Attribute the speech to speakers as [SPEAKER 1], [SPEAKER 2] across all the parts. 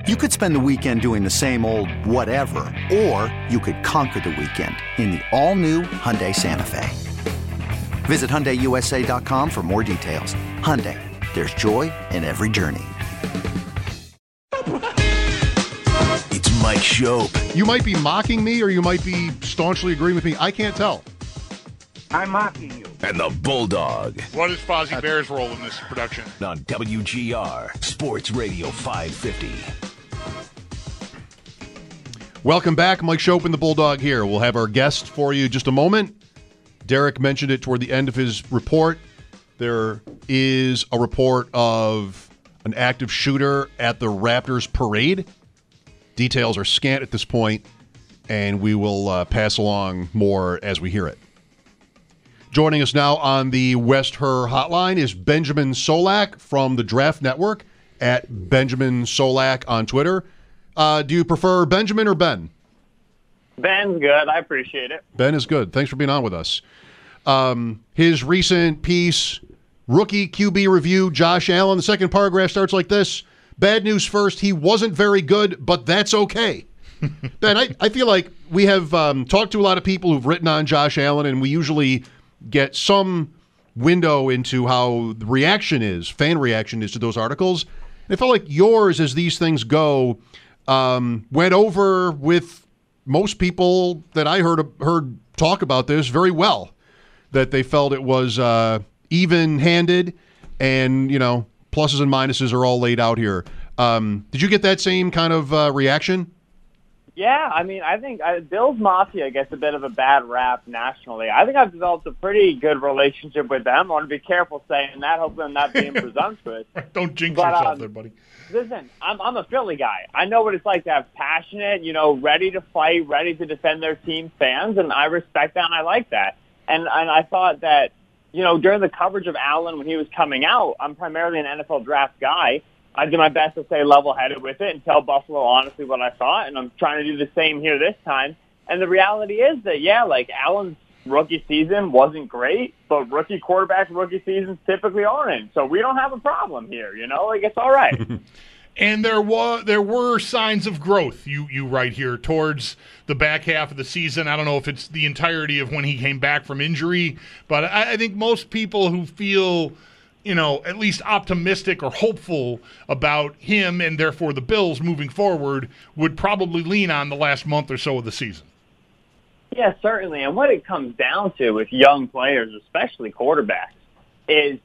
[SPEAKER 1] You could spend the weekend doing the same old whatever, or you could conquer the weekend in the all-new Hyundai Santa Fe. Visit HyundaiUSA.com for more details. Hyundai, there's joy in every journey.
[SPEAKER 2] It's Mike Schopp.
[SPEAKER 3] You might be mocking me or you might be staunchly agreeing with me. I can't tell.
[SPEAKER 4] I'm mocking you.
[SPEAKER 2] And the Bulldog.
[SPEAKER 5] What is Fozzie Bear's role in this production?
[SPEAKER 2] On WGR, Sports Radio 550.
[SPEAKER 3] Welcome back. Mike Schopp and the Bulldog here. We'll have our guest for you in just a moment. Derek mentioned it toward the end of his report. There is a report of an active shooter at the Raptors parade. Details are scant at this point, and we will pass along more as we hear it. Joining us now on the West Her hotline is Benjamin Solak from the Draft Network at Benjamin Solak on Twitter. Do you prefer Benjamin or Ben?
[SPEAKER 6] Ben's good. I appreciate it.
[SPEAKER 3] Ben is good. Thanks for being on with us. His recent piece, Rookie QB Review, Josh Allen, the second paragraph starts like this. Bad news first, he wasn't very good, but that's okay. Ben, I feel like we have talked to a lot of people who've written on Josh Allen, and we usually get some window into how the reaction is, fan reaction is to those articles. And it felt like yours, as these things go, went over with most people that I heard talk about this very well, that they felt it was even-handed and, pluses and minuses are all laid out here. Did you get that same kind of reaction?
[SPEAKER 6] Yeah, I think Bills Mafia gets a bit of a bad rap nationally. I think I've developed a pretty good relationship with them. I want to be careful saying that, hopefully I'm not being presumptuous.
[SPEAKER 5] Don't jinx yourself there, buddy.
[SPEAKER 6] Listen, I'm a Philly guy. I know what it's like to have passionate, ready to fight, ready to defend their team fans, and I respect that and I like that. And I thought that, during the coverage of Allen when he was coming out, I'm primarily an NFL draft guy. I did my best to stay level-headed with it and tell Buffalo honestly what I thought, and I'm trying to do the same here this time. And the reality is that, Allen's rookie season wasn't great, but rookie quarterbacks' rookie seasons typically aren't. So we don't have a problem here, it's all right.
[SPEAKER 5] And there were signs of growth, you write here, towards the back half of the season. I don't know if it's the entirety of when he came back from injury, but I think most people who feel, at least optimistic or hopeful about him and therefore the Bills moving forward would probably lean on the last month or so of the season.
[SPEAKER 6] Yeah, certainly. And what it comes down to with young players, especially quarterbacks, is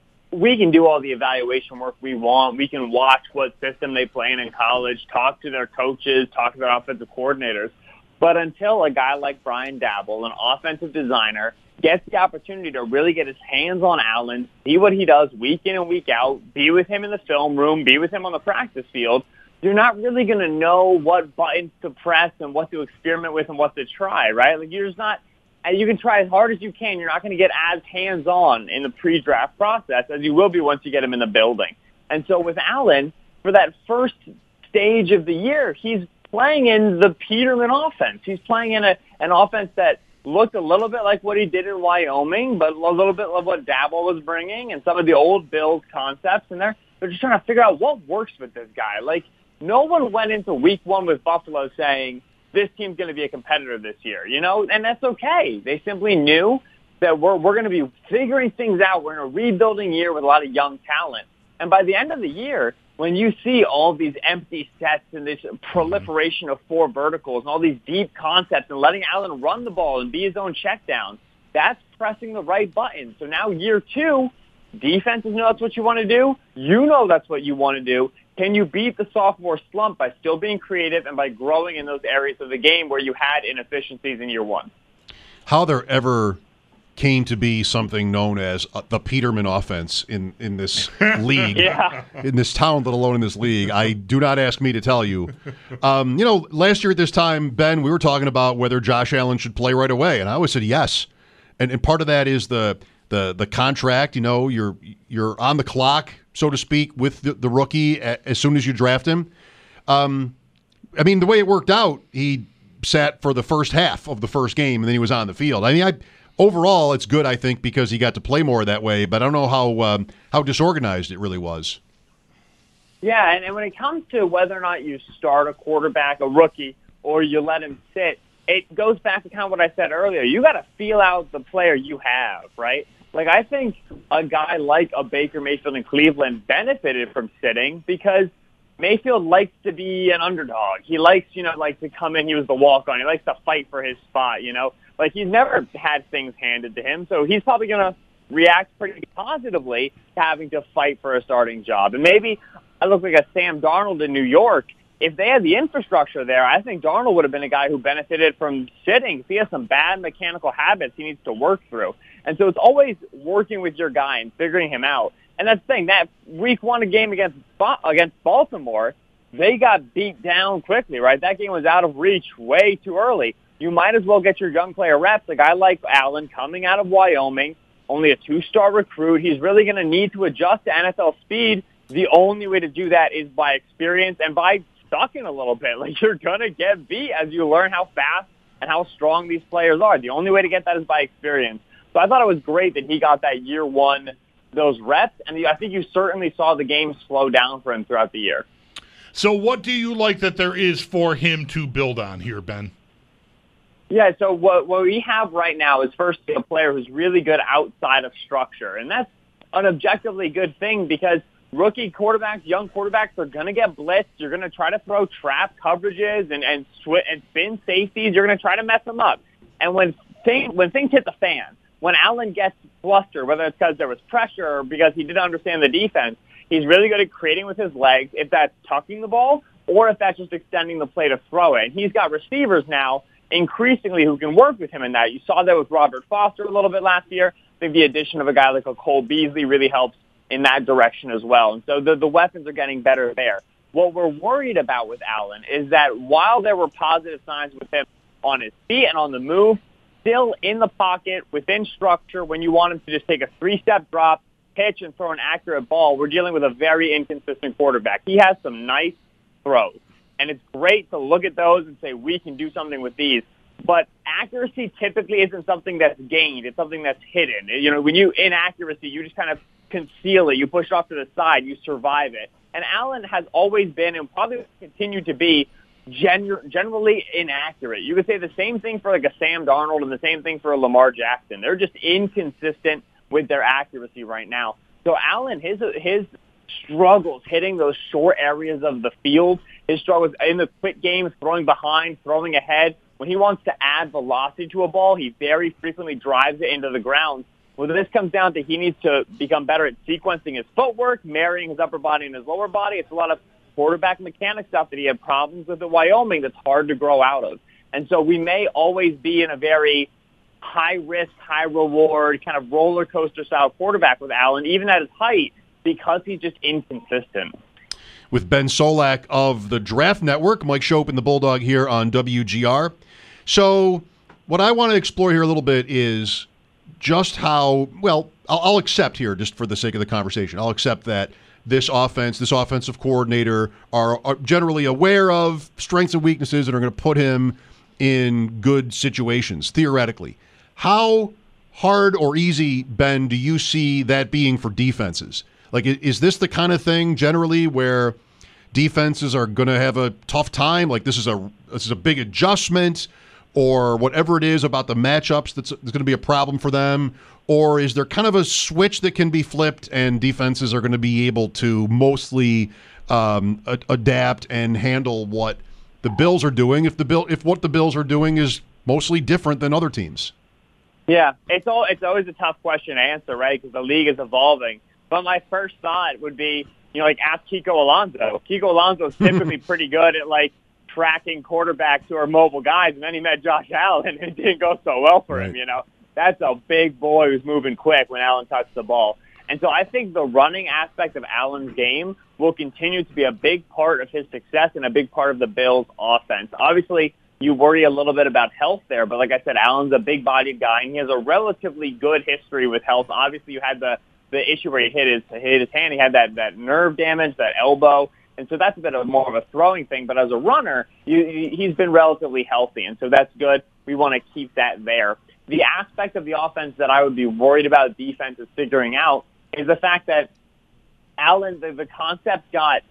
[SPEAKER 6] we can do all the evaluation work we want. We can watch what system they play in college, talk to their coaches, talk to their offensive coordinators. But until a guy like Brian Dabble, an offensive designer, gets the opportunity to really get his hands on Allen, see what he does week in and week out, be with him in the film room, be with him on the practice field, you're not really going to know what buttons to press and what to experiment with and what to try, right? You're just not, you can try as hard as you can. You're not going to get as hands-on in the pre-draft process as you will be once you get him in the building. And so with Allen, for that first stage of the year, he's playing in the Peterman offense. He's playing in an offense that looked a little bit like what he did in Wyoming, but a little bit of what Dabble was bringing and some of the old Bills concepts. And they're just trying to figure out what works with this guy. No one went into week one with Buffalo saying, this team's going to be a competitor this year, and that's okay. They simply knew that we're going to be figuring things out. We're in a rebuilding year with a lot of young talent. And by the end of the year, when you see all these empty sets and this proliferation of four verticals and all these deep concepts and letting Allen run the ball and be his own check down, that's pressing the right button. So now year two, defenses know that's what you want to do. You know that's what you want to do. Can you beat the sophomore slump by still being creative and by growing in those areas of the game where you had inefficiencies in year one?
[SPEAKER 3] How there ever came to be something known as the Peterman offense in this league, in this town, let alone in this league, I do not ask me to tell you. Last year at this time, Ben, we were talking about whether Josh Allen should play right away, and I always said yes. And part of that is the contract. You're on the clock, so to speak, with the rookie as soon as you draft him. The way it worked out, he sat for the first half of the first game, and then he was on the field. Overall, it's good, I think, because he got to play more that way, but I don't know how disorganized it really was.
[SPEAKER 6] Yeah, and when it comes to whether or not you start a quarterback, a rookie, or you let him sit, it goes back to kind of what I said earlier. You got to feel out the player you have, right? Like, I think a guy like a Baker Mayfield in Cleveland benefited from sitting because Mayfield likes to be an underdog. He likes, like to come in. He was the walk-on. He likes to fight for his spot, Like, he's never had things handed to him, so he's probably going to react pretty positively to having to fight for a starting job. And maybe I look like a Sam Darnold in New York. If they had the infrastructure there, I think Darnold would have been a guy who benefited from sitting. If he has some bad mechanical habits he needs to work through. And so it's always working with your guy and figuring him out. And that's the thing, that week 1 game against Baltimore, they got beat down quickly, right? That game was out of reach way too early. You might as well get your young player reps. A guy like Allen coming out of Wyoming, only a 2-star recruit. He's really going to need to adjust to NFL speed. The only way to do that is by experience and by sucking a little bit. Like, you're going to get beat as you learn how fast and how strong these players are. The only way to get that is by experience. So I thought it was great that he got that year 1, those reps, and I think you certainly saw the game slow down for him throughout the year.
[SPEAKER 5] So what do you like that there is for him to build on here, Ben?
[SPEAKER 6] Yeah, so what we have right now is first a player who's really good outside of structure, and that's an objectively good thing because rookie quarterbacks, young quarterbacks are going to get blitzed. You're going to try to throw trap coverages and spin safeties. You're going to try to mess them up. And when things hit the fan, when Allen gets flustered, whether it's because there was pressure or because he didn't understand the defense, he's really good at creating with his legs, if that's tucking the ball or if that's just extending the play to throw it. And he's got receivers now increasingly who can work with him in that. You saw that with Robert Foster a little bit last year. I think the addition of a guy like a Cole Beasley really helps in that direction as well. And so the weapons are getting better there. What we're worried about with Allen is that while there were positive signs with him on his feet and on the move, still in the pocket, within structure, when you want him to just take a 3-step drop, pitch, and throw an accurate ball, we're dealing with a very inconsistent quarterback. He has some nice throws, and it's great to look at those and say, we can do something with these. But accuracy typically isn't something that's gained. It's something that's hidden. When you inaccuracy, you just kind of conceal it. You push it off to the side. You survive it. And Allen has always been and probably will continue to be generally inaccurate. You could say the same thing for like a Sam Darnold and the same thing for a Lamar Jackson. They're just inconsistent with their accuracy right now. So Allen, his struggles hitting those short areas of the field, his struggles in the quick games, throwing behind, throwing ahead, when he wants to add velocity to a ball, he very frequently drives it into the ground. Well, this comes down to he needs to become better at sequencing his footwork, marrying his upper body and his lower body. It's a lot of quarterback mechanic stuff that he had problems with at Wyoming that's hard to grow out of. And so we may always be in a very high-risk, high-reward, kind of roller coaster-style quarterback with Allen, even at his height, because he's just inconsistent.
[SPEAKER 3] With Ben Solak of the Draft Network, Mike Schopp and the Bulldog here on WGR. So what I want to explore here a little bit is just how, well, I'll accept here, just for the sake of the conversation, I'll accept that this offensive coordinator are generally aware of strengths and weaknesses and are going to put him in good situations, theoretically. How hard or easy, Ben, do you see that being for defenses? Like, is this the kind of thing generally where defenses are going to have a tough time? Like, this is a big adjustment, or whatever it is about the matchups that's going to be a problem for them? Or is there kind of a switch that can be flipped and defenses are going to be able to mostly adapt and handle what the Bills are doing if what the Bills are doing is mostly different than other teams?
[SPEAKER 6] Yeah, it's always a tough question to answer, right? Because the league is evolving. But my first thought would be, ask Kiko Alonso. Kiko Alonso is typically pretty good at, tracking quarterbacks who are mobile guys, and then he met Josh Allen, and it didn't go so well for him, That's a big boy who's moving quick when Allen touches the ball. And so I think the running aspect of Allen's game will continue to be a big part of his success and a big part of the Bills' offense. Obviously, you worry a little bit about health there, but like I said, Allen's a big-bodied guy, and he has a relatively good history with health. Obviously, you had the issue where he hit his hand. He had that nerve damage, that elbow. And so that's a bit of more of a throwing thing. But as a runner, he's been relatively healthy, and so that's good. We want to keep that there. The aspect of the offense that I would be worried about defense is figuring out is the fact that Allen, the concept got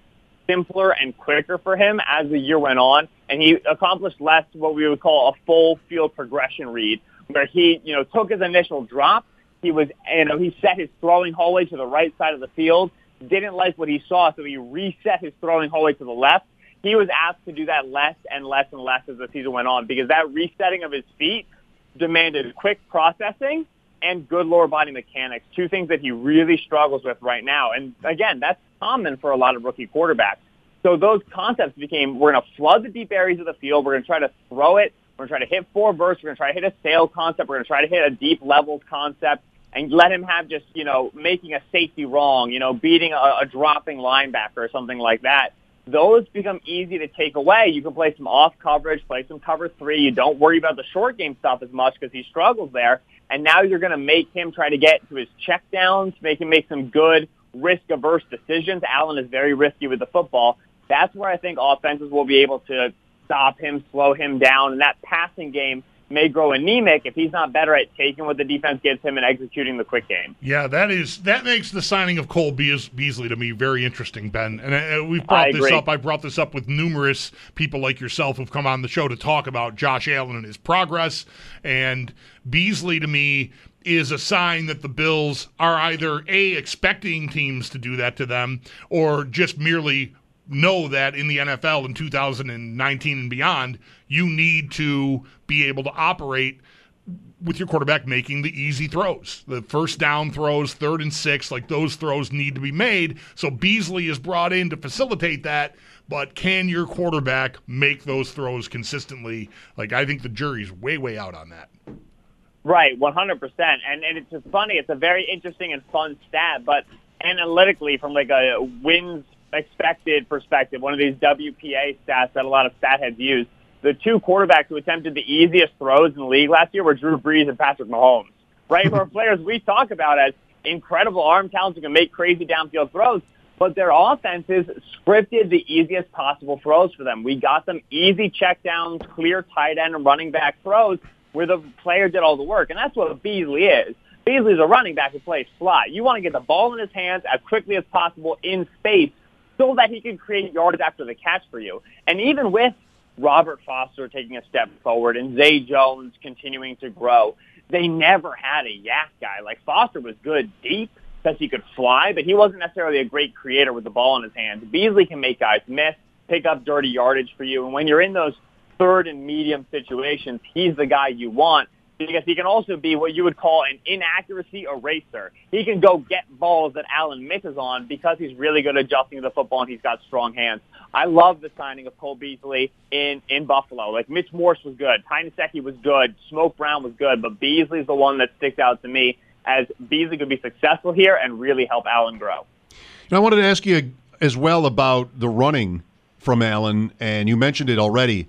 [SPEAKER 6] simpler and quicker for him as the year went on, and he accomplished less what we would call a full field progression read, where he, took his initial drop. He was, he set his throwing hallway to the right side of the field, didn't like what he saw, so he reset his throwing hallway to the left. He was asked to do that less and less and less as the season went on, because that resetting of his feet demanded quick processing and good lower body mechanics, two things that he really struggles with right now. And again, that's common for a lot of rookie quarterbacks. So those concepts became, we're going to flood the deep areas of the field, we're going to try to throw it, we're going to try to hit four verts, we're going to try to hit a sail concept, we're going to try to hit a deep levels concept, and let him have just, making a safety wrong, beating a dropping linebacker or something like that. Those become easy to take away. You can play some off coverage, play some cover three. You don't worry about the short game stuff as much because he struggles there. And now you're going to make him try to get to his check downs, make him make some good risk-averse decisions. Allen is very risky with the football. That's where I think offenses will be able to stop him, slow him down, and that passing game may grow anemic if he's not better at taking what the defense gives him and executing the quick game.
[SPEAKER 5] Yeah, that makes the signing of Cole Beasley to me very interesting, Ben. And we've brought this up. I brought this up with numerous people like yourself who've come on the show to talk about Josh Allen and his progress. And Beasley, to me, is a sign that the Bills are either expecting teams to do that to them, or just merely know that in the NFL in 2019 and beyond, you need to be able to operate with your quarterback making the easy throws. The first down throws, 3rd and 6, like those throws need to be made. So Beasley is brought in to facilitate that, but can your quarterback make those throws consistently? Like, I think the jury's way, way out on that.
[SPEAKER 6] Right, 100%. And it's just funny. It's a very interesting and fun stat, but analytically, from like a wins expected perspective, one of these WPA stats that a lot of stat heads use, the two quarterbacks who attempted the easiest throws in the league last year were Drew Brees and Patrick Mahomes, right? Who are players we talk about as incredible arm talents who can make crazy downfield throws, but their offenses scripted the easiest possible throws for them. We got them easy checkdowns, clear tight end and running back throws where the player did all the work, and that's what Beasley is. Beasley's a running back who plays slot. You want to get the ball in his hands as quickly as possible in space so that he can create yardage after the catch for you. And even with Robert Foster taking a step forward and Zay Jones continuing to grow, they never had a yak guy. Like, Foster was good deep because he could fly, but he wasn't necessarily a great creator with the ball in his hands. Beasley can make guys miss, pick up dirty yardage for you, and when you're in those third and medium situations, he's the guy you want, because he can also be what you would call an inaccuracy eraser. He can go get balls that Allen misses on because he's really good at adjusting to the football and he's got strong hands. I love the signing of Cole Beasley in Buffalo. Like, Mitch Morse was good. Ty Nsekhe was good. Smoke Brown was good. But Beasley's the one that sticks out to me as Beasley could be successful here and really help Allen grow.
[SPEAKER 3] I wanted to ask you as well about the running from Allen, and you mentioned it already.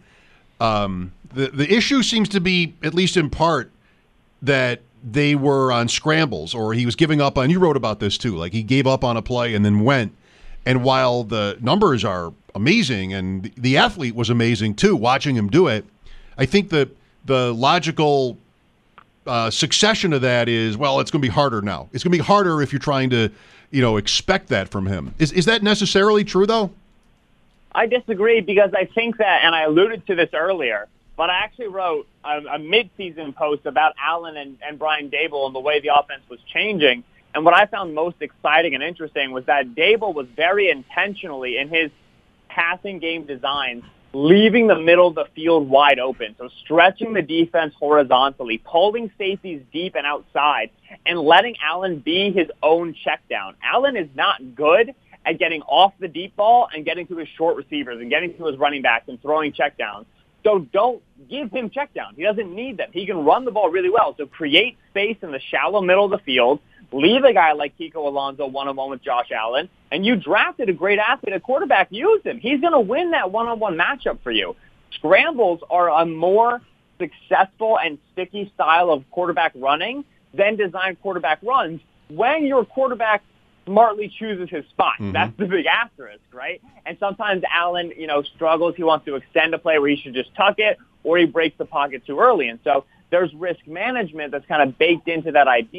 [SPEAKER 3] The issue seems to be, at least in part, that they were on scrambles, or he was giving up on, you wrote about this too, like he gave up on a play and then went. And while the numbers are amazing and the athlete was amazing too, watching him do it, I think that the logical succession of that is, well, it's going to be harder now. It's going to be harder if you're trying to, expect that from him. Is that necessarily true, though?
[SPEAKER 6] I disagree, because I think that, and I alluded to this earlier, but I actually wrote a mid-season post about Allen and Brian Daboll and the way the offense was changing. And what I found most exciting and interesting was that Daboll was very intentionally, in his passing game designs, leaving the middle of the field wide open. So stretching the defense horizontally, pulling safeties deep and outside, and letting Allen be his own check down. Allen is not good at getting off the deep ball and getting to his short receivers and getting to his running backs and throwing checkdowns. So don't give him checkdowns. He doesn't need them. He can run the ball really well. So create space in the shallow middle of the field, leave a guy like Kiko Alonso one-on-one with Josh Allen, and you drafted a great athlete at quarterback. Use him. He's going to win that one-on-one matchup for you. Scrambles are a more successful and sticky style of quarterback running than designed quarterback runs when your quarterback smartly chooses his spot. Mm-hmm. That's the big asterisk, right? And sometimes Allen, struggles. He wants to extend a play where he should just tuck it, or he breaks the pocket too early. And so there's risk management that's kind of baked into that idea.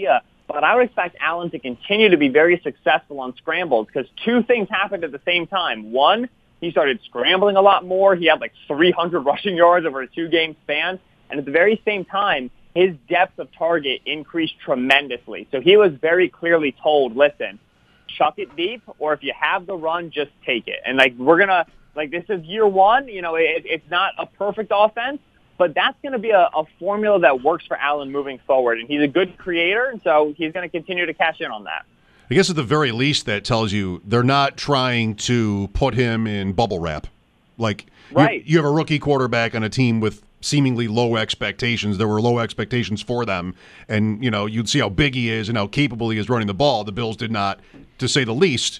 [SPEAKER 6] But I would expect Allen to continue to be very successful on scrambles because two things happened at the same time. One, he started scrambling a lot more. He had like 300 rushing yards over a 2-game span. And at the very same time, his depth of target increased tremendously. So he was very clearly told, listen, chuck it deep, or if you have the run, just take it. And this is year one. It's not a perfect offense, but that's going to be a formula that works for Allen moving forward. And he's a good creator, and so he's going to continue to cash in on that.
[SPEAKER 3] I guess at the very least that tells you they're not trying to put him in bubble wrap. Like,
[SPEAKER 6] right.
[SPEAKER 3] You have a rookie quarterback on a team with seemingly low expectations. There were low expectations for them, and you'd see how big he is and how capable he is running the ball. The Bills did not, to say the least,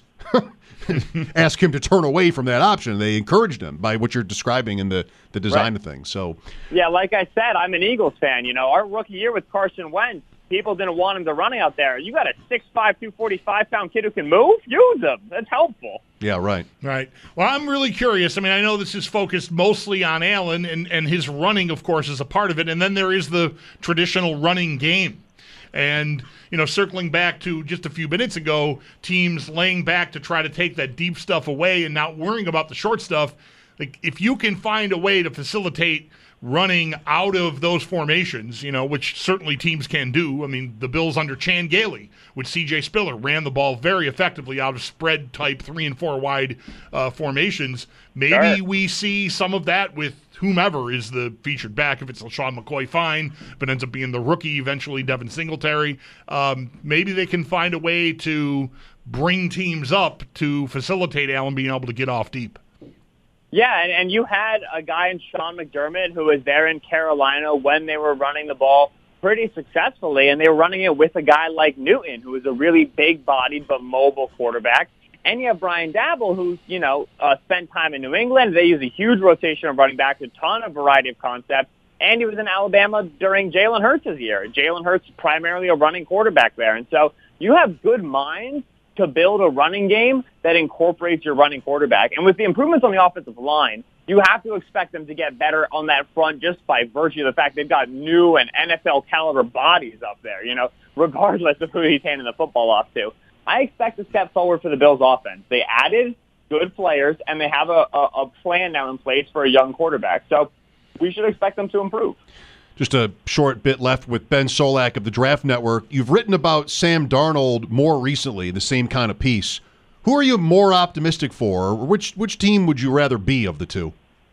[SPEAKER 3] ask him to turn away from that option. They encouraged him by what you're describing in the design of things. So,
[SPEAKER 6] yeah, like I said, I'm an Eagles fan. Our rookie year with Carson Wentz, people didn't want him to run out there. You got a 6'5", 245-pound kid who can move? Use him. That's helpful.
[SPEAKER 3] Yeah, right.
[SPEAKER 5] Right. Well, I'm really curious. I mean, I know this is focused mostly on Allen, and his running, of course, is a part of it. And then there is the traditional running game. And, circling back to just a few minutes ago, teams laying back to try to take that deep stuff away and not worrying about the short stuff. Like, if you can find a way to facilitate running out of those formations, which certainly teams can do. I mean, the Bills under Chan Gailey with C.J. Spiller ran the ball very effectively out of spread type 3 and 4 wide formations. Maybe we see some of that with whomever is the featured back. If it's LaShawn McCoy, fine, but ends up being the rookie eventually, Devin Singletary. Maybe they can find a way to bring teams up to facilitate Allen being able to get off deep.
[SPEAKER 6] Yeah, and you had a guy in Sean McDermott who was there in Carolina when they were running the ball pretty successfully, and they were running it with a guy like Newton, who was a really big-bodied but mobile quarterback. And you have Brian Dabble, who, spent time in New England. They use a huge rotation of running backs, a ton of variety of concepts. And he was in Alabama during Jalen Hurts' year. Jalen Hurts is primarily a running quarterback there. And so you have good minds to build a running game that incorporates your running quarterback. And with the improvements on the offensive line, you have to expect them to get better on that front just by virtue of the fact they've got new and NFL-caliber bodies up there, regardless of who he's handing the football off to. I expect a step forward for the Bills' offense. They added good players, and they have a plan now in place for a young quarterback. So we should expect them to improve.
[SPEAKER 3] Just a short bit left with Ben Solak of the Draft Network. You've written about Sam Darnold more recently, the same kind of piece. Who are you more optimistic for? Or which team would you rather be of the two?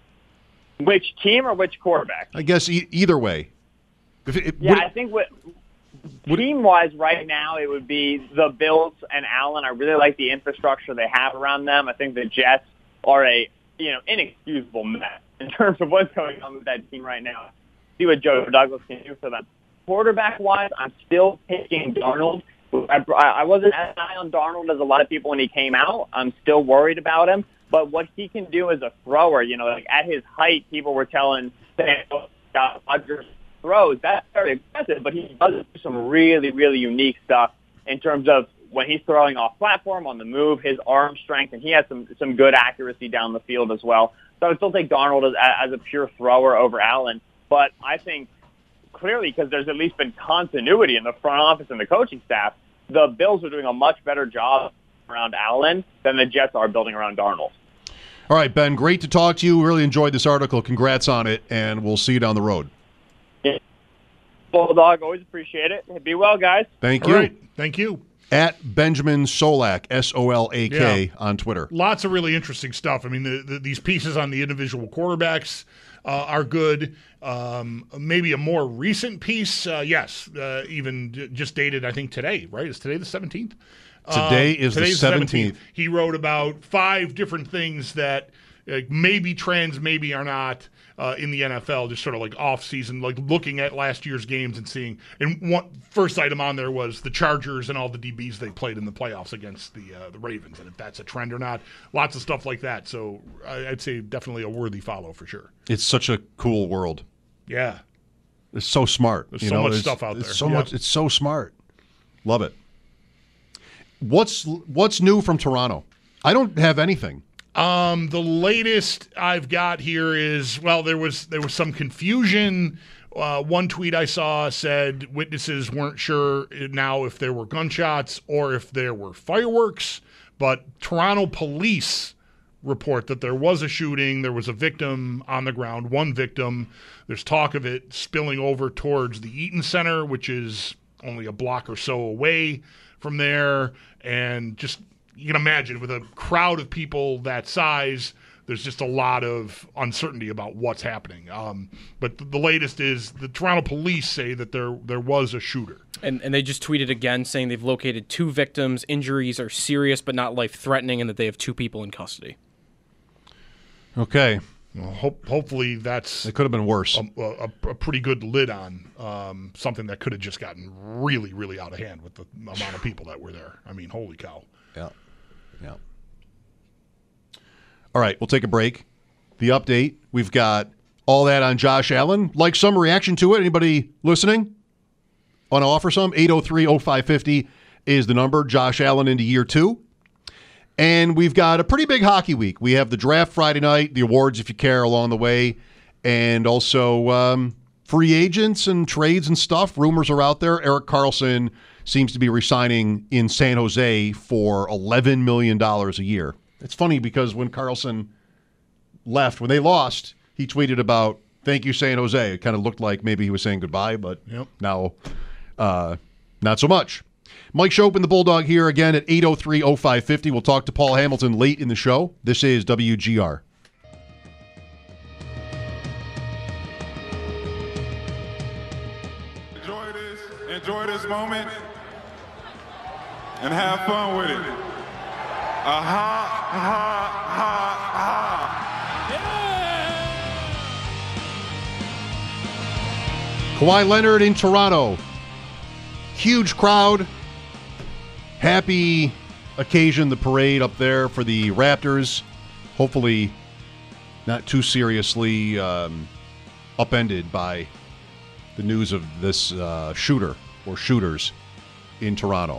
[SPEAKER 6] Which team or which quarterback?
[SPEAKER 3] I guess either way.
[SPEAKER 6] I think team-wise right now it would be the Bills and Allen. I really like the infrastructure they have around them. I think the Jets are a inexcusable mess in terms of what's going on with that team right now. See what Joe Douglas can do for them. Quarterback-wise, I'm still picking Darnold. I wasn't as high on Darnold as a lot of people when he came out. I'm still worried about him. But what he can do as a thrower, at his height, people were telling Rodgers throws. That's very impressive, but he does do some really, really unique stuff in terms of when he's throwing off platform, on the move, his arm strength, and he has some good accuracy down the field as well. So I would still take Darnold as a pure thrower over Allen. But I think clearly, because there's at least been continuity in the front office and the coaching staff, the Bills are doing a much better job around Allen than the Jets are building around Darnold.
[SPEAKER 3] All right, Ben, great to talk to you. Really enjoyed this article. Congrats on it, and we'll see you down the road.
[SPEAKER 6] Yeah. Bulldog, always appreciate it. Be well, guys.
[SPEAKER 3] Thank you.
[SPEAKER 5] All right. Thank you.
[SPEAKER 3] At Benjamin Solak, Solak, on Twitter.
[SPEAKER 5] Lots of really interesting stuff. I mean, these pieces on the individual quarterbacks are good. Maybe a more recent piece, yes, even just dated, I think, today, right? Is today the 17th?
[SPEAKER 3] Today is the 17th.
[SPEAKER 5] He wrote about 5 different things that maybe trends, maybe are not in the NFL, just sort of like off-season, like looking at last year's games and seeing. And one first item on there was the Chargers and all the DBs they played in the playoffs against the Ravens, and if that's a trend or not. Lots of stuff like that. So I'd say definitely a worthy follow for sure.
[SPEAKER 3] It's such a cool world.
[SPEAKER 5] Yeah.
[SPEAKER 3] It's so smart.
[SPEAKER 5] There's so much stuff out there.
[SPEAKER 3] So much. It's so smart. Love it. What's new from Toronto? I don't have anything.
[SPEAKER 5] The latest I've got here is, well, there was some confusion One tweet I saw said witnesses weren't sure now if there were gunshots or if there were fireworks, but Toronto police report that there was a shooting. There was a victim on the ground, one victim. There's talk of it spilling over towards the Eaton Center, which is only a block or so away from there. And just, you can imagine, with a crowd of people that size, there's just a lot of uncertainty about what's happening. But the latest is the Toronto police say that there was a shooter.
[SPEAKER 7] And they just tweeted again saying they've located 2 victims. Injuries are serious but not life-threatening, and that they have 2 people in custody.
[SPEAKER 3] Okay.
[SPEAKER 5] Well, hopefully that's
[SPEAKER 3] It could have been worse.
[SPEAKER 5] a pretty good lid on something that could have just gotten really, really out of hand with the amount of people that were there. I mean, holy cow.
[SPEAKER 3] Yeah. All right, we'll take a break. The update, we've got all that on Josh Allen. Like some reaction to it? Anybody listening? Want to offer some? 803-0550 is the number. Josh Allen into year 2. And we've got a pretty big hockey week. We have the draft Friday night, the awards if you care along the way, and also free agents and trades and stuff. Rumors are out there. Erik Karlsson seems to be re-signing in San Jose for $11 million a year. It's funny because when Karlsson left, when they lost, he tweeted about, "Thank you, San Jose." It kind of looked like maybe he was saying goodbye, but now not so much. Mike Schopp and the Bulldog here again at 803-0550. We'll talk to Paul Hamilton late in the show. This is WGR.
[SPEAKER 8] Enjoy this moment and have fun with it. Ha, ha, ha, ha.
[SPEAKER 3] Kawhi Leonard in Toronto. Huge crowd. Happy occasion, the parade up there for the Raptors. Hopefully not too seriously upended by the news of this shooter or shooters in Toronto.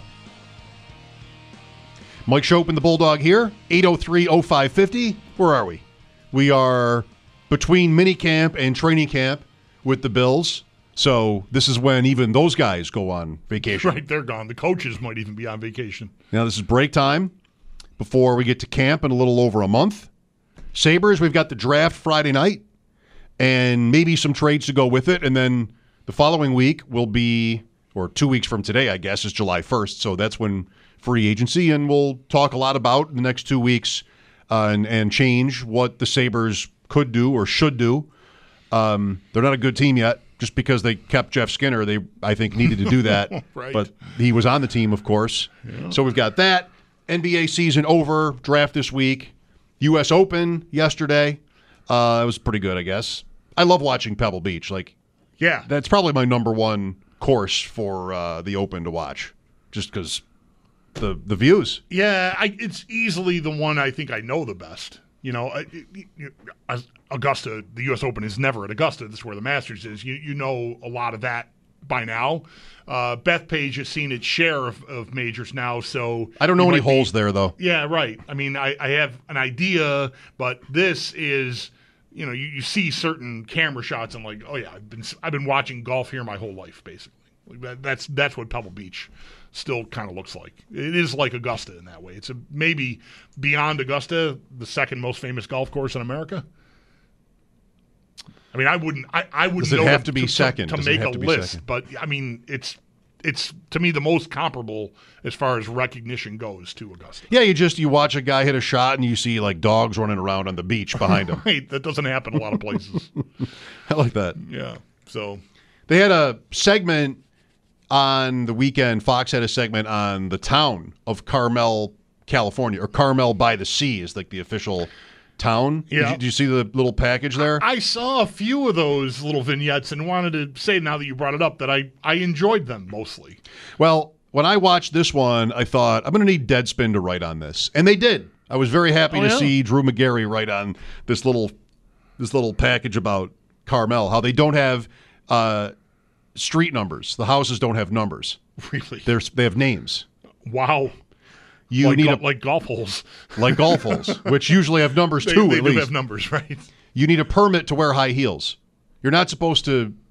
[SPEAKER 3] Mike Schopp and the Bulldog here, 803-0550. Where are we? We are between minicamp and training camp with the Bills. So this is when even those guys go on vacation.
[SPEAKER 5] Right, they're gone. The coaches might even be on vacation.
[SPEAKER 3] Now this is break time before we get to camp in a little over a month. Sabres, we've got the draft Friday night and maybe some trades to go with it. And then the following week will be, or 2 weeks from today, I guess, is July 1st. So that's when free agency, and we'll talk a lot about in the next 2 weeks and change what the Sabres could do or should do. They're not a good team yet. Just because they kept Jeff Skinner, they, I think, needed to do that.
[SPEAKER 5] Right.
[SPEAKER 3] But he was on the team, of course. Yeah. So we've got that. NBA season over. Draft this week. U.S. Open yesterday. It was pretty good, I guess. I love watching Pebble Beach.
[SPEAKER 5] Yeah.
[SPEAKER 3] That's probably my number one course for the Open to watch, just because the views.
[SPEAKER 5] Yeah, it's easily the one I think I know the best. You know, Augusta, the U.S. Open is never at Augusta. This is where the Masters is. You know a lot of that by now. Bethpage has seen its share of majors now, so
[SPEAKER 3] I don't know any holes there, though.
[SPEAKER 5] Yeah, right. I mean, I have an idea, but this is, you know, you see certain camera shots and like, oh yeah, I've been watching golf here my whole life, basically. That's what Pebble Beach still kind of looks like. It is like Augusta in that way. It's maybe beyond Augusta, the second most famous golf course in America. I mean, I wouldn't.
[SPEAKER 3] Does it have to be second
[SPEAKER 5] to make a list? But I mean, it's to me the most comparable as far as recognition goes to Augusta.
[SPEAKER 3] Yeah, you watch a guy hit a shot and you see like dogs running around on the beach behind him.
[SPEAKER 5] Right, that doesn't happen a lot of places.
[SPEAKER 3] I like that.
[SPEAKER 5] Yeah. So
[SPEAKER 3] they had a segment on the weekend. Fox had a segment on the town of Carmel, California, or Carmel by the Sea is like the official town.
[SPEAKER 5] Yeah.
[SPEAKER 3] Did you see the little package there?
[SPEAKER 5] I saw a few of those little vignettes and wanted to say, now that you brought it up, that I enjoyed them mostly.
[SPEAKER 3] Well, when I watched this one, I thought, I'm going to need Deadspin to write on this. And they did. I was very happy to see Drew McGarry write on this little package about Carmel, how they don't have street numbers. The houses don't have numbers.
[SPEAKER 5] Really?
[SPEAKER 3] They have names.
[SPEAKER 5] Wow.
[SPEAKER 3] You need
[SPEAKER 5] like golf holes.
[SPEAKER 3] Like golf holes, which usually have numbers too,
[SPEAKER 5] they
[SPEAKER 3] at
[SPEAKER 5] do
[SPEAKER 3] least.
[SPEAKER 5] Have numbers, right?
[SPEAKER 3] You need a permit to wear high heels. You're not supposed to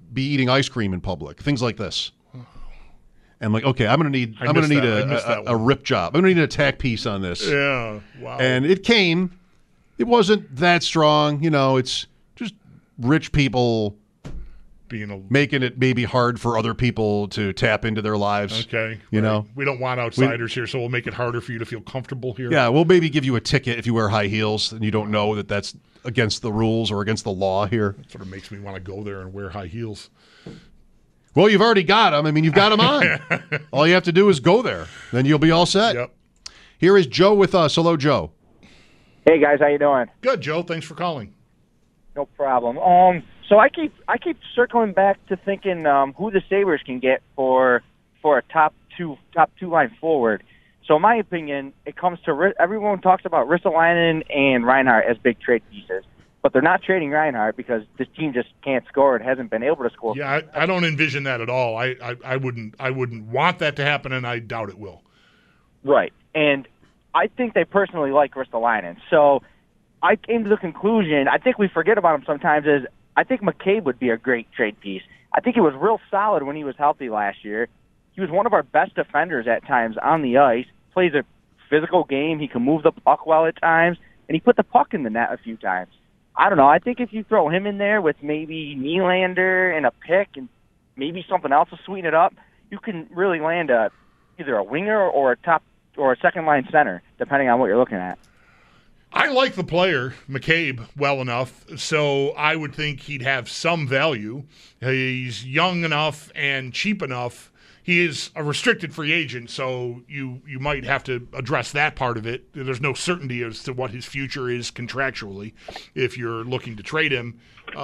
[SPEAKER 3] be eating ice cream in public, things like this. And like, okay, I'm gonna need a rip job. I'm gonna need an attack piece on this.
[SPEAKER 5] Yeah, wow.
[SPEAKER 3] And it came. It wasn't that strong, it's just rich people making it maybe hard for other people to tap into their lives.
[SPEAKER 5] Okay.
[SPEAKER 3] You know?
[SPEAKER 5] We don't want outsiders here, so we'll make it harder for you to feel comfortable here.
[SPEAKER 3] Yeah, we'll maybe give you a ticket if you wear high heels and you don't know that that's against the rules or against the law here.
[SPEAKER 5] That sort of makes me want to go there and wear high heels.
[SPEAKER 3] Well, you've already got them. I mean, you've got them on. All you have to do is go there. Then you'll be all set.
[SPEAKER 5] Yep.
[SPEAKER 3] Here is Joe with us. Hello, Joe.
[SPEAKER 9] Hey, guys. How you doing?
[SPEAKER 5] Good, Joe. Thanks for calling.
[SPEAKER 9] No problem. So I keep circling back to thinking who the Sabres can get for a top two line forward. So in my opinion, it comes to everyone talks about Ristolainen and Reinhart as big trade pieces, but they're not trading Reinhart because this team just can't score. It hasn't been able to score.
[SPEAKER 5] Yeah, I don't envision that at all. I wouldn't want that to happen, and I doubt it will.
[SPEAKER 9] Right, and I think they personally like Ristolainen. So I came to the conclusion, I think we forget about him sometimes, is I think McCabe would be a great trade piece. I think he was real solid when he was healthy last year. He was one of our best defenders at times on the ice, plays a physical game. He can move the puck well at times, and he put the puck in the net a few times. I don't know. I think if you throw him in there with maybe Nylander and a pick and maybe something else to sweeten it up, you can really land either a winger or a top or a second-line center, depending on what you're looking at.
[SPEAKER 5] I like the player, McCabe, well enough, so I would think he'd have some value. He's young enough and cheap enough. He is a restricted free agent, so you might have to address that part of it. There's no certainty as to what his future is contractually if you're looking to trade him.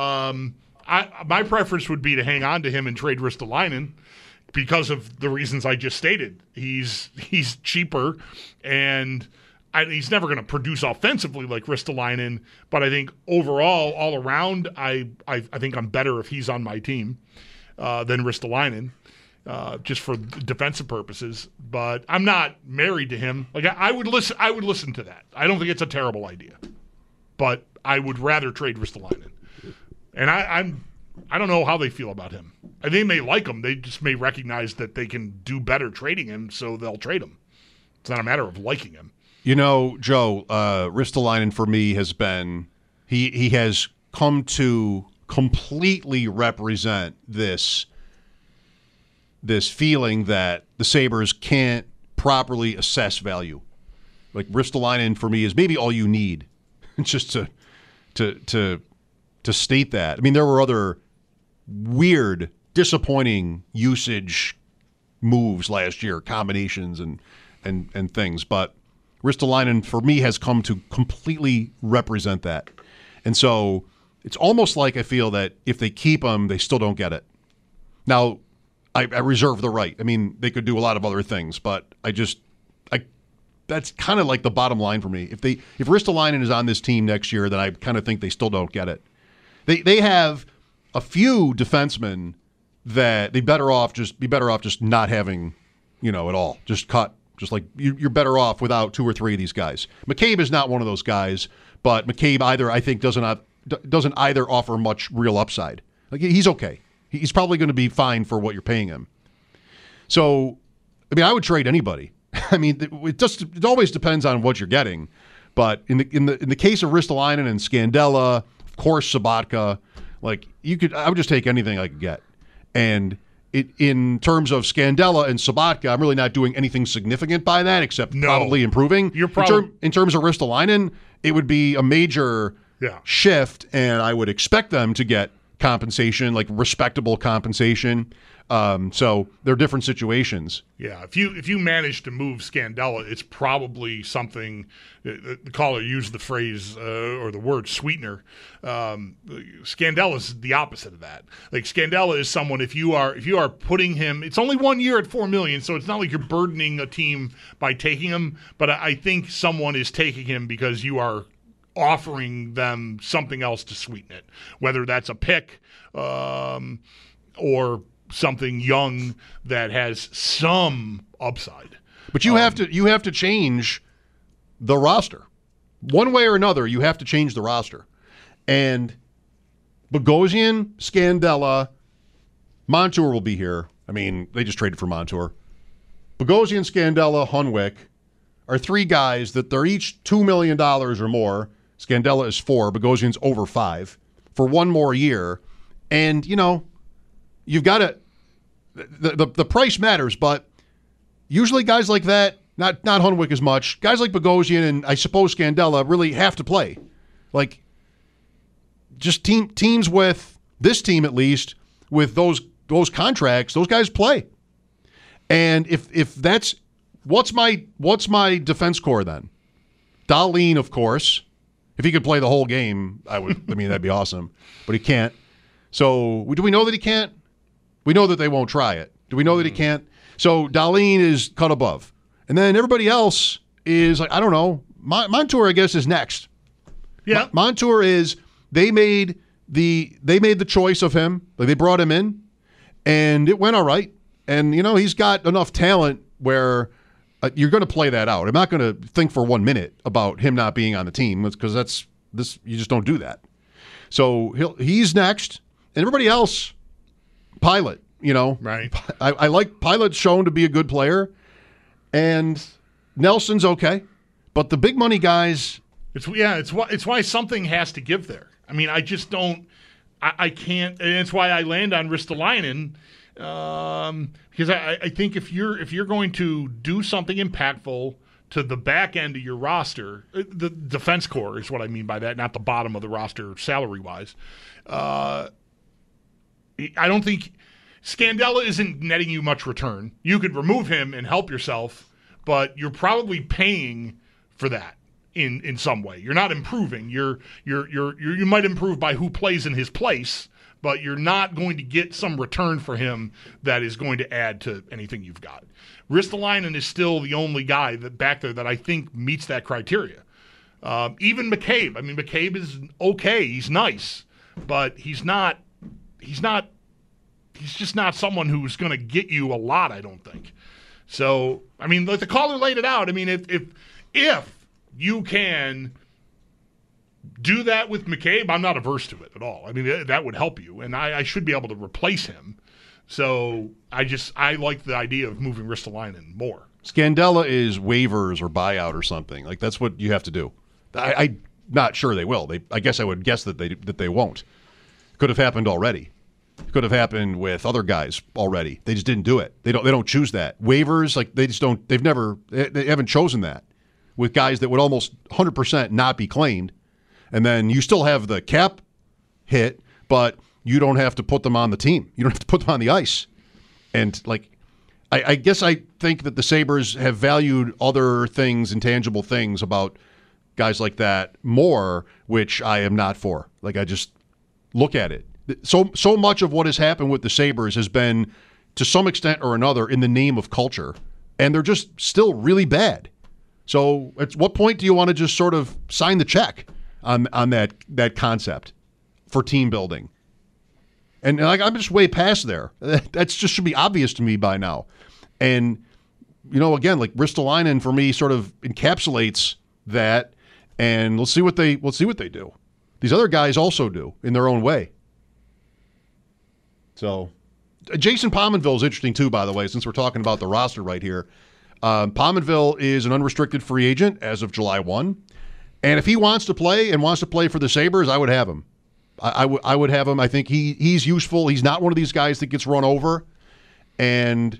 [SPEAKER 5] My preference would be to hang on to him and trade Ristolainen because of the reasons I just stated. He's cheaper, and he's never going to produce offensively like Ristolainen, but I think overall, all around, I think I'm better if he's on my team than Ristolainen. Just for defensive purposes, but I'm not married to him. Like I would listen to that. I don't think it's a terrible idea, but I would rather trade Ristolainen. And I don't know how they feel about him. They may like him. They just may recognize that they can do better trading him, so they'll trade him. It's not a matter of liking him.
[SPEAKER 3] Joe, Ristolainen for me has been he has come to completely represent this feeling that the Sabres can't properly assess value. Like Ristolainen for me is maybe all you need, just to state that. I mean, there were other weird, disappointing usage moves last year, combinations and things, but Ristolainen for me has come to completely represent that. And so it's almost like I feel that if they keep him, they still don't get it. Now, I reserve the right. I mean, they could do a lot of other things, but that's kind of like the bottom line for me. If Ristolainen is on this team next year, then I kind of think they still don't get it. They have a few defensemen that be better off just not having, at all. Just cut. Just like you're better off without two or three of these guys. McCabe is not one of those guys, but McCabe I think doesn't either offer much real upside. Like he's okay. He's probably going to be fine for what you're paying him. So, I mean, I would trade anybody. I mean, it always depends on what you're getting. But in the case of Ristolainen and Scandella, of course, Sabatka, I would just take anything I could get. And in terms of Scandella and Sabatka, I'm really not doing anything significant by that except probably improving. In terms of Ristolainen, it would be a major shift, and I would expect them to get compensation, like respectable compensation. So they're different situations.
[SPEAKER 5] Yeah, if you manage to move Scandella, it's probably something. The caller used the phrase or the word sweetener. Scandella is the opposite of that. Like Scandella is someone if you are putting him. It's only 1 year at $4 million, so it's not like you're burdening a team by taking him. But I think someone is taking him because you are offering them something else to sweeten it, whether that's a pick or something young that has some upside.
[SPEAKER 3] But you have to change the roster. One way or another, you have to change the roster. And Bogosian, Scandella, Montour will be here. I mean, they just traded for Montour. Bogosian, Scandella, Hunwick are three guys that they're each $2 million or more. Scandella is 4. Bogosian's over 5 for one more year. And, you've got to the price matters, but usually guys like that, not Hunwick as much, guys like Bogosian and I suppose Scandella really have to play. Like, just teams with this team at least, with those contracts, those guys play. And if that's what's my defense core then? Dahlin, of course. If he could play the whole game, that'd be awesome. But he can't. So do we know that he can't? We know that they won't try it. Do we know that he can't? So Dahlin is cut above. And then everybody else is like, I don't know. Montour, I guess, is next.
[SPEAKER 5] Yeah.
[SPEAKER 3] Montour is, they made the choice of him. Like, they brought him in, and it went all right. And, he's got enough talent where you're going to play that out. I'm not going to think for 1 minute about him not being on the team, because you just don't do that. So he's next. And everybody else, Pilot,
[SPEAKER 5] Right.
[SPEAKER 3] I like Pilot's shown to be a good player, and Nelson's okay. But the big money guys...
[SPEAKER 5] It's why something has to give there. I mean, I just don't... I can't... And it's why I land on Ristolainen, because I think if you're going to do something impactful to the back end of your roster, the defense core is what I mean by that, not the bottom of the roster salary-wise. I don't think Scandella isn't netting you much return. You could remove him and help yourself, but you're probably paying for that in some way. You're not improving. You might improve by who plays in his place, but you're not going to get some return for him that is going to add to anything you've got. Ristolainen is still the only guy back there that I think meets that criteria. Even McCabe. I mean, McCabe is okay. He's nice, but he's just not someone who's going to get you a lot, I don't think. So, I mean, like the caller laid it out. I mean, if you can do that with McCabe, I'm not averse to it at all. I mean, that would help you, and I should be able to replace him. So I like the idea of moving Ristolainen more.
[SPEAKER 3] Scandella is waivers or buyout or something. Like, that's what you have to do. I'm not sure they will. I guess I would guess that they won't. Could have happened already. Could have happened with other guys already. They just didn't do it. They don't choose that. Waivers, like, they just don't. They haven't chosen that with guys that would almost 100% not be claimed. And then you still have the cap hit, but you don't have to put them on the team. You don't have to put them on the ice. And, like, I guess I think that the Sabres have valued other things, intangible things about guys like that more, which I am not for. Like, I just look at it. So much of what has happened with the Sabres has been, to some extent or another, in the name of culture. And they're just still really bad. So at what point do you want to just sort of sign the check on that concept for team building? And like, I'm just way past there. That just should be obvious to me by now. And, again, like, Ristolainen for me sort of encapsulates that. And we'll see what they do. These other guys also do in their own way. So, Jason Pominville is interesting too, by the way, since we're talking about the roster right here. Pominville is an unrestricted free agent as of July 1. And if he wants to play and wants to play for the Sabres, I would have him. I would have him. I think he's useful. He's not one of these guys that gets run over. And,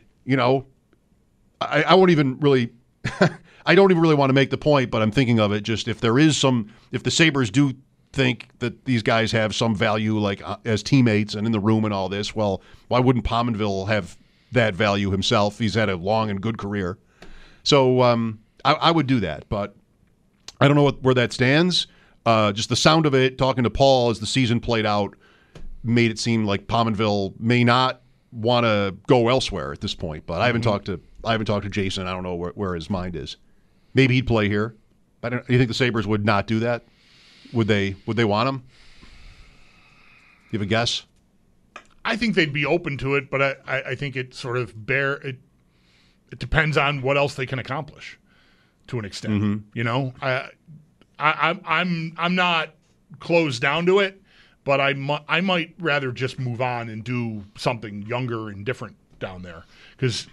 [SPEAKER 3] I won't even really I don't even really want to make the point, but I'm thinking of it just if the Sabres do think that these guys have some value, like as teammates and in the room and all this, well, why wouldn't Pominville have that value himself? He's had a long and good career. So I would do that, but I don't know where that stands. Just the sound of it, talking to Paul as the season played out, made it seem like Pominville may not want to go elsewhere at this point. But I haven't talked to Jason. I don't know where his mind is. Maybe he'd play here. Do you think the Sabres would not do that? Would they want him? You have a guess?
[SPEAKER 5] I think they'd be open to it, but I think it sort of it depends on what else they can accomplish to an extent.
[SPEAKER 3] Mm-hmm.
[SPEAKER 5] I'm not closed down to it, but I might rather just move on and do something younger and different down there because,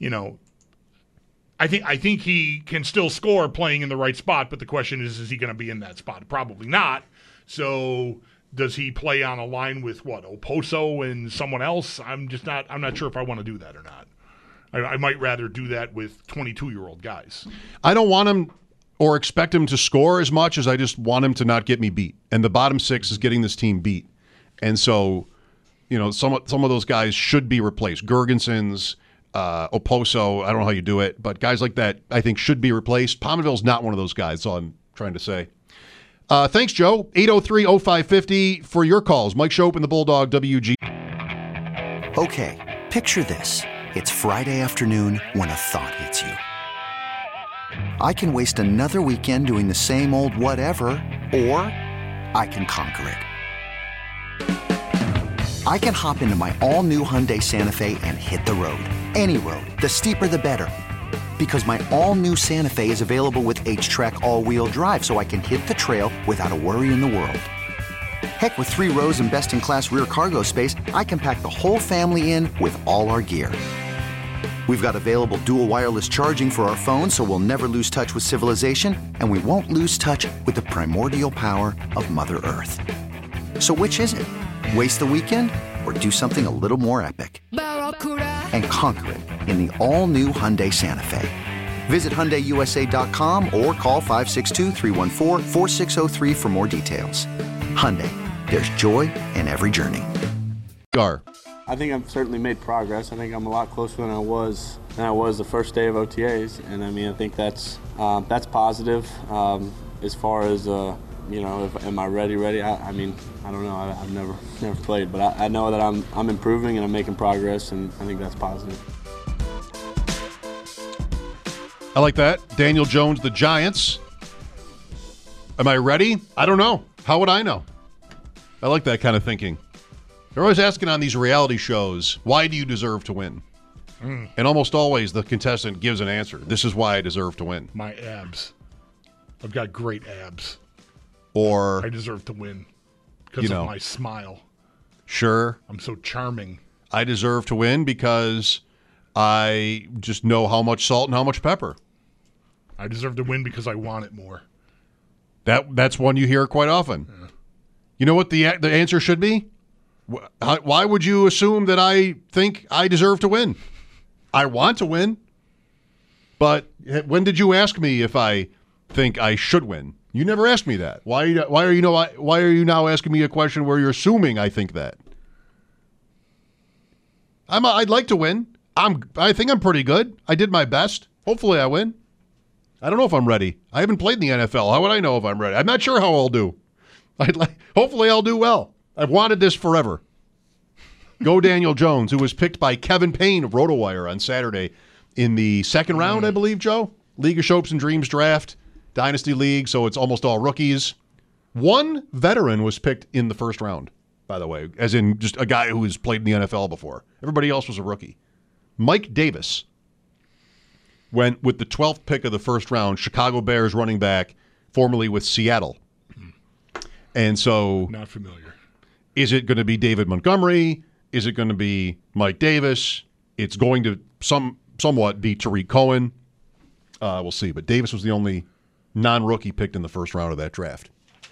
[SPEAKER 5] I think he can still score playing in the right spot, but the question is he going to be in that spot? Probably not. So does he play on a line with Oposo and someone else? I'm not sure if I want to do that or not. I might rather do that with 22-year-old guys.
[SPEAKER 3] I don't want him or expect him to score as much as I just want him to not get me beat. And the bottom six is getting this team beat. And so, some of those guys should be replaced. Gergensons, Oposo, I don't know how you do it, but guys like that I think should be replaced. Pominville's not one of those guys, that's all I'm trying to say. Thanks, Joe. 803-0550 for your calls. Mike Shope and the Bulldog, WG.
[SPEAKER 1] Okay, picture this. It's Friday afternoon when a thought hits you. I can waste another weekend doing the same old whatever, or I can conquer it. I can hop into my all-new Hyundai Santa Fe and hit the road. Any road. The steeper, the better. Because my all-new Santa Fe is available with H-Track all-wheel drive, so I can hit the trail without a worry in the world. Heck, with 3 rows and best-in-class rear cargo space, I can pack the whole family in with all our gear. We've got available dual wireless charging for our phones, so we'll never lose touch with civilization, and we won't lose touch with the primordial power of Mother Earth. So which is it? Waste the weekend or do something a little more epic? And conquer it in the all-new Hyundai Santa Fe. Visit HyundaiUSA.com or call 562-314-4603 for more details. Hyundai, there's joy in every journey.
[SPEAKER 10] I think I've certainly made progress. I think I'm a lot closer than I was the first day of OTAs, and I think that's positive. As far as am I ready? I don't know. I've never played, but I know that I'm improving and I'm making progress, and I think that's positive.
[SPEAKER 3] I like that. Daniel Jones, the Giants. Am I ready? I don't know. How would I know? I like that kind of thinking. They're always asking on these reality shows, why do you deserve to win? And almost always the contestant gives an answer. This is why I deserve to win.
[SPEAKER 5] My abs. I've got great abs.
[SPEAKER 3] Or
[SPEAKER 5] I deserve to win because of my smile.
[SPEAKER 3] Sure.
[SPEAKER 5] I'm so charming.
[SPEAKER 3] I deserve to win because I just know how much salt and how much pepper.
[SPEAKER 5] I deserve to win because I want it more.
[SPEAKER 3] That's one you hear quite often. Yeah. You know what the answer should be? Why would you assume that I think I deserve to win? I want to win. But when did you ask me if I think I should win? You never asked me that. Why are you now asking me a question where you're assuming I think that? I'd like to win. I think I'm pretty good. I did my best. Hopefully I win. I don't know if I'm ready. I haven't played in the NFL. How would I know if I'm ready? I'm not sure how I'll do. Hopefully I'll do well. I've wanted this forever. Go Daniel Jones, who was picked by Kevin Payne of RotoWire on Saturday in the second round, I believe, Joe. League of Shopes and Dreams draft, Dynasty League, so it's almost all rookies. One veteran was picked in the first round, by the way, as in just a guy who has played in the NFL before. Everybody else was a rookie. Mike Davis went with the 12th pick of the first round, Chicago Bears running back, formerly with Seattle. And so...
[SPEAKER 5] Not familiar.
[SPEAKER 3] Is it going to be David Montgomery? Is it going to be Mike Davis? It's going to somewhat be Tariq Cohen. We'll see. But Davis was the only non-rookie picked in the first round of that draft.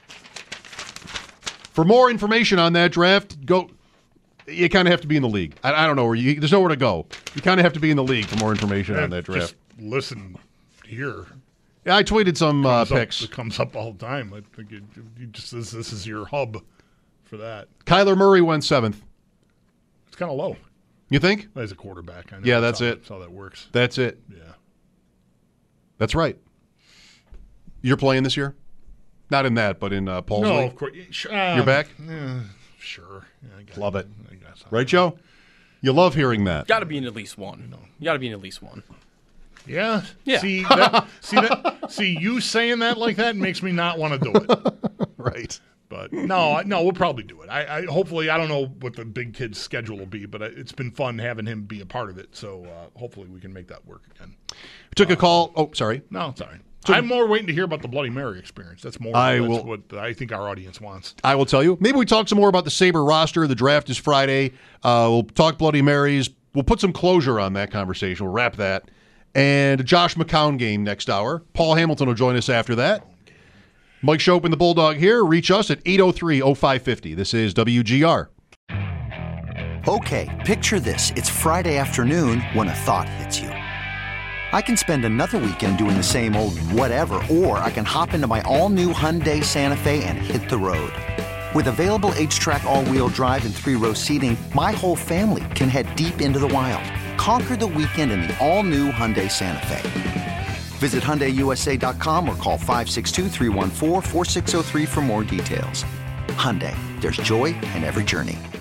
[SPEAKER 3] For more information on that draft, go. You kind of have to be in the league. I don't know there's nowhere to go. You kind of have to be in the league for more information on that draft.
[SPEAKER 5] Just listen here.
[SPEAKER 3] Yeah, I tweeted some picks.
[SPEAKER 5] It comes up all the time. I think this is your hub for that.
[SPEAKER 3] Kyler Murray went 7th.
[SPEAKER 5] It's kind of low.
[SPEAKER 3] You think?
[SPEAKER 5] As a quarterback. I know
[SPEAKER 3] yeah, that's it.
[SPEAKER 5] That's how that works.
[SPEAKER 3] That's it.
[SPEAKER 5] Yeah.
[SPEAKER 3] That's right. You're playing this year? Not in that, but in Paul's
[SPEAKER 5] No,
[SPEAKER 3] league?
[SPEAKER 5] of course.
[SPEAKER 3] You're back?
[SPEAKER 5] Sure. Yeah,
[SPEAKER 3] love it. Right, Joe? You love hearing that.
[SPEAKER 7] Got to be in at least one. No. You got to be in at least one.
[SPEAKER 5] Yeah.
[SPEAKER 7] Yeah.
[SPEAKER 5] See, you saying that like that makes me not want to do it.
[SPEAKER 3] Right.
[SPEAKER 5] But no, we'll probably do it. I hopefully, I don't know what the big kid's schedule will be, but it's been fun having him be a part of it. So hopefully we can make that work again.
[SPEAKER 3] We took a call. Oh, sorry.
[SPEAKER 5] No, sorry. I'm more waiting to hear about the Bloody Mary experience. That's what I think our audience wants.
[SPEAKER 3] I will tell you. Maybe we talk some more about the Sabre roster. The draft is Friday. We'll talk Bloody Marys. We'll put some closure on that conversation. We'll wrap that. And a Josh McCown game next hour. Paul Hamilton will join us after that. Mike Schopp and the Bulldog here. Reach us at 803-0550. This is WGR.
[SPEAKER 1] Okay, picture this. It's Friday afternoon when a thought hits you. I can spend another weekend doing the same old whatever, or I can hop into my all-new Hyundai Santa Fe and hit the road. With available H-Track all-wheel drive and 3-row seating, my whole family can head deep into the wild. Conquer the weekend in the all-new Hyundai Santa Fe. Visit HyundaiUSA.com or call 562-314-4603 for more details. Hyundai, there's joy in every journey.